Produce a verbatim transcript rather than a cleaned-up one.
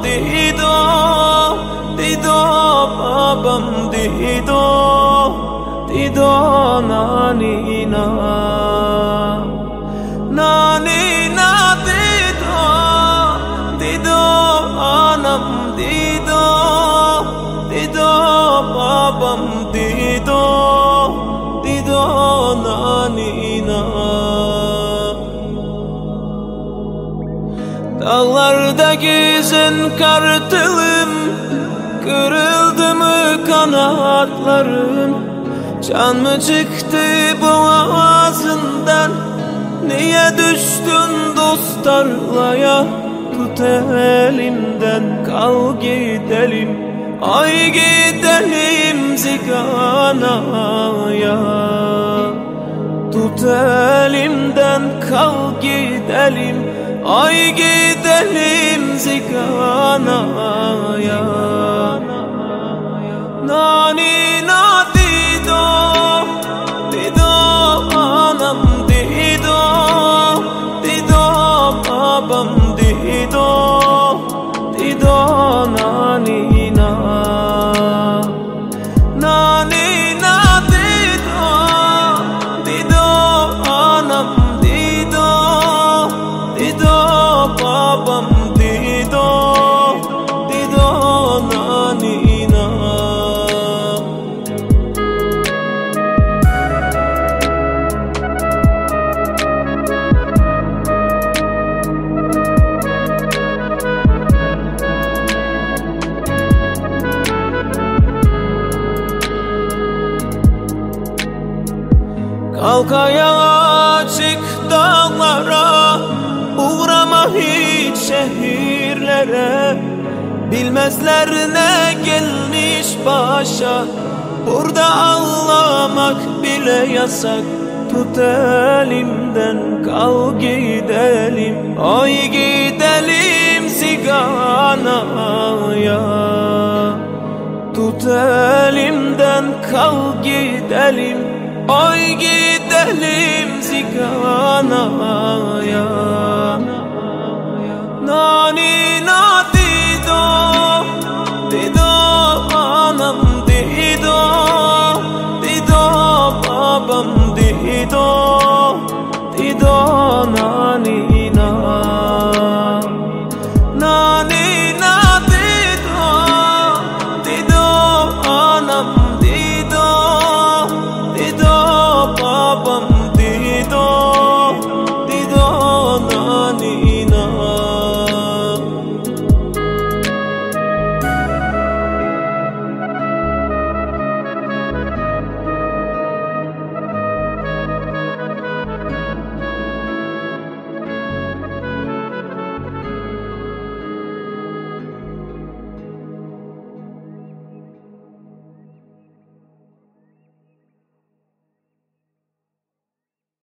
Dido, Dido babam Dido, Dido nanina, nanina Dido, Dido anam Dido, Dido babam Dido, Dido nanina. Dağlarda gezen kartalım, kırıldı mı kanatların? Can mı çıktı boğazından? Niye düştün dost tarlaya? Tut elimden kal gidelim, ay gidelim ziganaya. Tut elimden kal gidelim, ay gidelim ziganaya. Nanina Dido, Dido anam Dido, Dido babam Dido, Dido nanina, nanina Dido, Dido anam Dido, Dido babam Dido, Dido nanina. Kalk ayağa, çık dağlara, uğrama hiç şehirlere. Bilmezler ne gelmiş başa, burada ağlamak bile yasak. Tut elimden kal gidelim, ay gidelim ziganaya. Tut elimden kal gidelim, ay gidelim ziganaya.